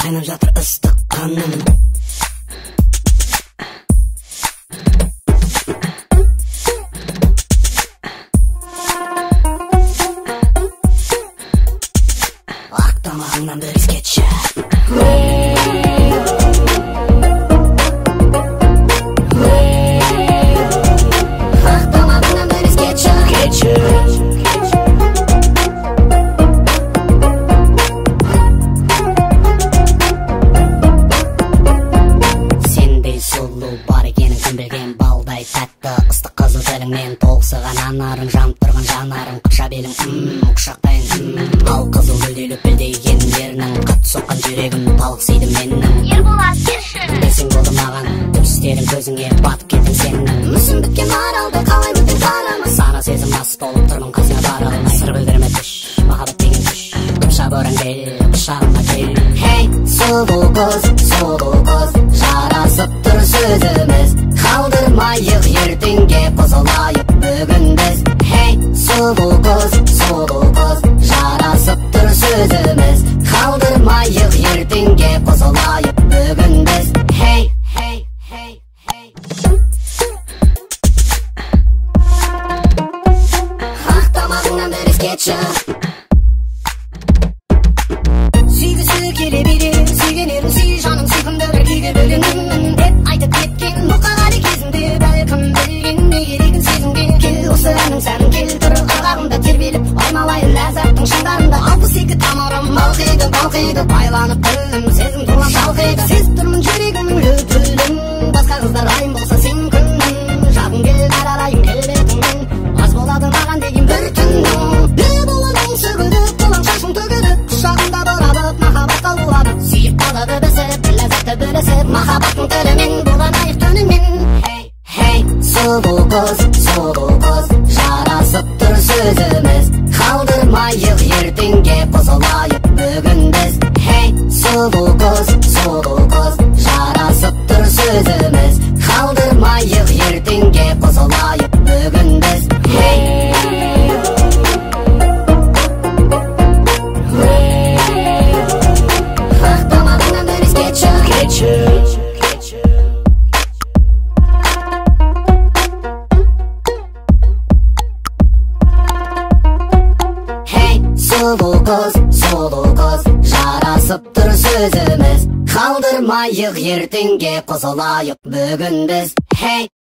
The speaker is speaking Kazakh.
Qaynab жатыр ыстық қаным. Ақ тамағыңнан бір иіс кетші. Ақ тамағыңнан бір иіс кетші. Сендей сұлу бар екенін кім білген, балдай тәтті ыстық қызыл тіліңмен толықсыған анарың, жанып тұрған жанарың, қыпша белің, құшақтайын, ал қызыл гүлдей лүпілдеген ерінің, қатты соққан жүрегім талықсиды менің. Ерболат келші. Десең болды маған, түстерің көзіңе батып кеттің сенің. Мүсін біткен аралды қалай бүтін қарама, сана сезім мас болып тұрмын қасыңа бара алмай. Сыр білдірме түш, махаббат деген күш, қыпша бөрің кел, құшағыма кел. Хей, сұлу қыз, жарасып тұр сөзіміз, қалдырмайық ертеңге қосылайық бүгін біз. Хей, сұлу қыз, жарасып тұр сөзіміз, қалдырмайық ертеңге қосылайық бүгін біз. Хей, хей, хей, хей. Ақ тамағыңнан бір иіс кетші. Сүйгісі келе берер, сүйгенерім сүй жаным, сүйкімді бір күйге бөленемін деп айтып кеткен мұқағали кезінде, бәлкім білген не керегін сезімге. Кел осы әнің сәнің, кел тұр ырғағымда тербеліп, аймалайын ләззаттың шыңдарында. 62 тамырым балқиды, байланып тілім, сезім тұрлап шалқиды. Сезіп тұрмын жүрегімнің лүпілін, басқа қыздар айым болса сен күннің, жағың кел аралайын келбетіңнен, аз болады маған деген бір түннің. Не болының сөгіліп, қолаң шашың төгіліп, құшағымда бұралып, махаббатқа уланып, сүйіп қалады бісіп, ләззатты бөлісіп, махаббаттың тілімен бұланайық түнімен. Хей, хей, сұлу қыз, жарасып тұр сөзіміз, қалдырмайық ертеңге қосылайық бүгін біз. Хей, сұлу қыз, жарасып тұр сөзіміз, қалдырмайық ертеңге қосылайық бүгін біз. Хей, ақ тамағыңнан бір иіс кетші. Хей, сұлу қыз, жарасып тұр сөзіміз, қалдырмайық ертеңге қосылайық бүгін біз. Хей.